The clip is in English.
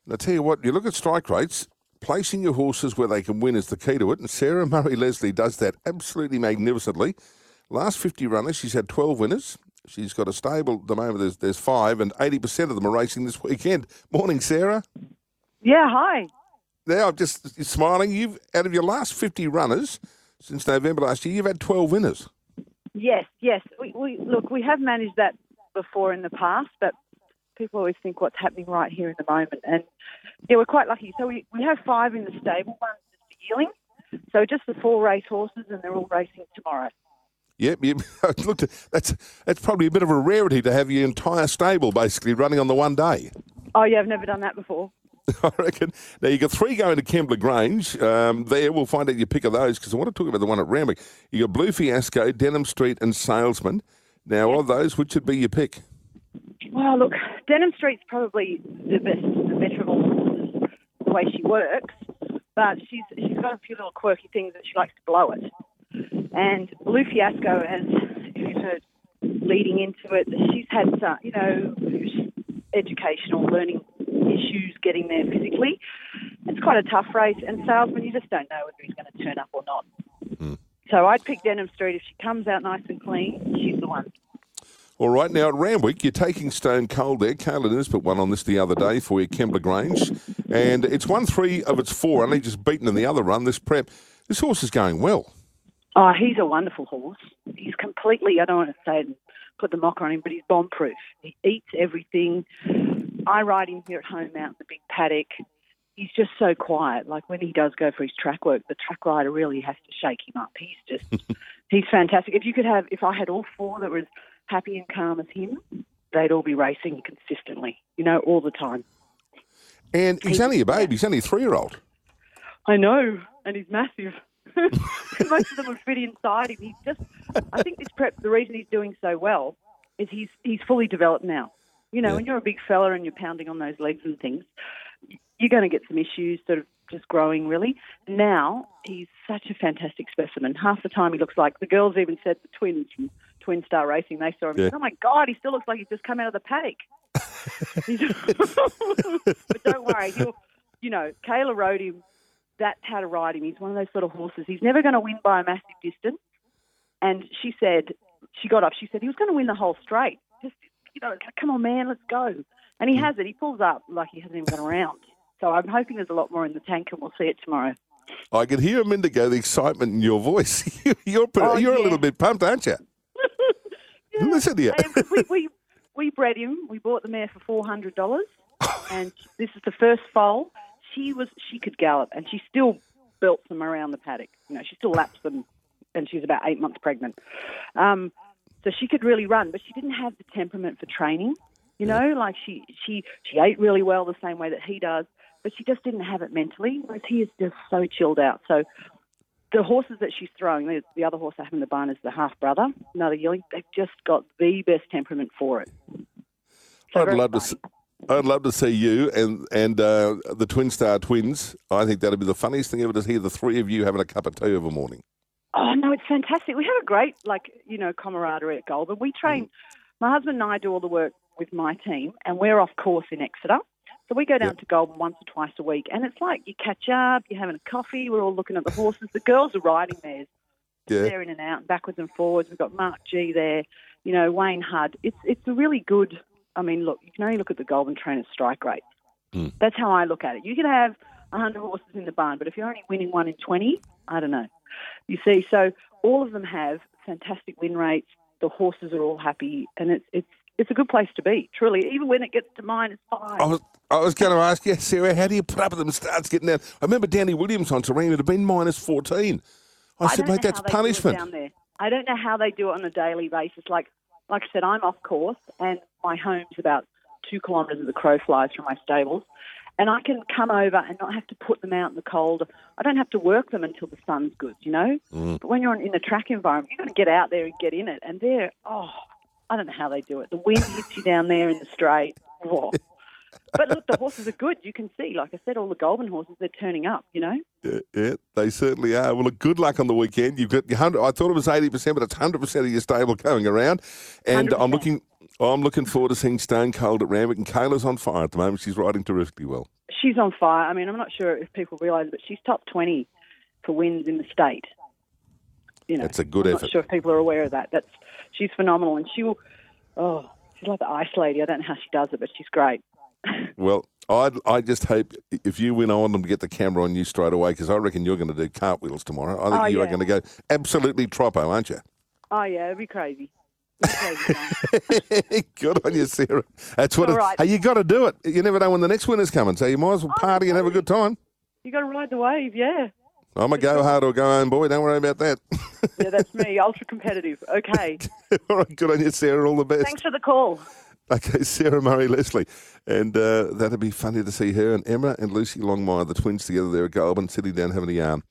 And I tell you what, you look at strike rates, placing your horses where they can win is the key to it. And Sarah Murray Leslie does that absolutely magnificently. Last 50 runners, she's had 12 winners. She's got a stable at the moment. There's 5, and 80% of them are racing this weekend. Morning, Sarah. Yeah, hi. Now, I'm just smiling. You've out of your last 50 runners since November last year, you've had 12 winners. Yes. We have managed that before in the past, but people always think what's happening right here in the moment. And yeah, we're quite lucky. So we have 5 in the stable, one's just a yearling. So just the 4 race horses, and they're all racing tomorrow. Yep. Look, that's probably a bit of a rarity to have your entire stable basically running on the one day. Oh yeah, I've never done that before. I reckon. Now, you've got 3 going to Kembla Grange. There, we'll find out your pick of those because I want to talk about the one at Randwick. You got Blue Fiasco, Denham Street and Salesman. Now, of those, which would be your pick? Well, look, Denham Street's probably the better of all horses, the way she works, but she's got a few little quirky things that she likes to blow it. And Blue Fiasco, as you've heard leading into it, she's had, educational learning issues getting there physically. It's quite a tough race, and Salesman, you just don't know whether he's going to turn up or not. So I'd pick Denham Street. If she comes out nice and clean, she's the one. All right, now at Randwick, you're taking Stone Cold there. Kayla Nisbet won on this the other day for you, Kembla Grange. And it's won 3 of its 4, only just beaten in the other run, this prep. This horse is going well. Oh, he's a wonderful horse. He's completely, I don't want to say it and put the mocker on him, but he's bomb-proof. He eats everything. I ride him here at home out in the big paddock. He's just so quiet. Like when he does go for his track work, the track rider really has to shake him up. He's fantastic. If I had all 4 that were as happy and calm as him, they'd all be racing consistently, all the time. And he's only a baby. He's only a 3-year-old. I know, and he's massive. Most of them would fit inside him. I think this prep, the reason he's doing so well is he's fully developed now. When you're a big fella and you're pounding on those legs and things, you're going to get some issues sort of just growing, really. Now, he's such a fantastic specimen. Half the time he looks like, the girls even said the twins from Twin Star Racing, they saw him and said, oh my God, he still looks like he's just come out of the paddock. But don't worry, Kayla rode him. That's how to ride him. He's one of those sort of horses. He's never going to win by a massive distance. And she got up, she said, he was going to win the whole straight. Just, come on, man, let's go. And he has it. He pulls up like he hasn't even gone around. So I'm hoping there's a lot more in the tank, and we'll see it tomorrow. I can hear a minute ago the excitement in your voice. You're a little bit pumped, aren't you? Yeah. Listen to you. We bred him. We bought the mare for $400, and this is the first foal. She could gallop, and she still belts them around the paddock. She still laps them, and she's about 8 months pregnant. So she could really run, but she didn't have the temperament for training. Like she ate really well the same way that he does, but she just didn't have it mentally, whereas he is just so chilled out. So the horses that she's throwing, the other horse I have in the barn is the half-brother, another yearling, they've just got the best temperament for it. So I'd love to see you and the Twin Star twins. I think that'd be the funniest thing ever to hear the 3 of you having a cup of tea of a morning. Oh, no, it's fantastic. We have a great, camaraderie at Goulburn. We train, my husband and I do all the work with my team, and we're off course in Exeter. So we go down to Goulburn once or twice a week, and it's like you catch up, you're having a coffee, we're all looking at the horses. The girls are riding theirs. Yeah. They're in and out, backwards and forwards. We've got Mark G there, Wayne Hudd. It's a really good, look, you can only look at the Goulburn trainers' strike rate. That's how I look at it. You can have 100 horses in the barn, but if you're only winning 1 in 20, I don't know. You see, so all of them have fantastic win rates. The horses are all happy, and it's a good place to be, truly, even when it gets to -5. I was going to ask you, Sarah, how do you put up with them starts getting down? I remember Danny Williams on Terrain, it had been -14. I said, mate, that's punishment. Down there. I don't know how they do it on a daily basis. Like I said, I'm off course, and my home's about 2 kilometres as the crow flies from my stables. And I can come over and not have to put them out in the cold. I don't have to work them until the sun's good, But when you're in a track environment, you've got to get out there and get in it. And I don't know how they do it. The wind hits you down there in the straight. Whoa. But look, the horses are good. You can see, like I said, all the Goulburn horses, they're turning up, Yeah, they certainly are. Well, look, good luck on the weekend. You've got your 100. I thought it was 80%, but it's 100% of your stable going around. And 100%. I'm looking I'm looking forward to seeing Stone Cold at Randwick, and Kayla's on fire at the moment. She's riding terrifically well. She's on fire. I mean, I'm not sure if people realise, but she's top 20 for wins in the state. You know, That's a good I'm effort. not sure if people are aware of that. She's phenomenal, and she's like the ice lady. I don't know how she does it, but she's great. Well, I just hope if you win, I want them to get the camera on you straight away, because I reckon you're going to do cartwheels tomorrow. I think you are going to go absolutely troppo, aren't you? Oh, yeah, it'd be crazy. Crazy. Good on you, Sarah. That's what. All right. Hey, you got to do it. You never know when the next winner's coming, so you might as well party and have a good time. You got to ride the wave, yeah. I'm a go hard or go home boy. Don't worry about that. Yeah, that's me. Ultra competitive. Okay. All right, good on you, Sarah. All the best. Thanks for the call. Okay, Sarah Murray Leslie. And that'd be funny to see her and Emma and Lucy Longmire, the twins, together there at Goulburn, sitting down having a yarn.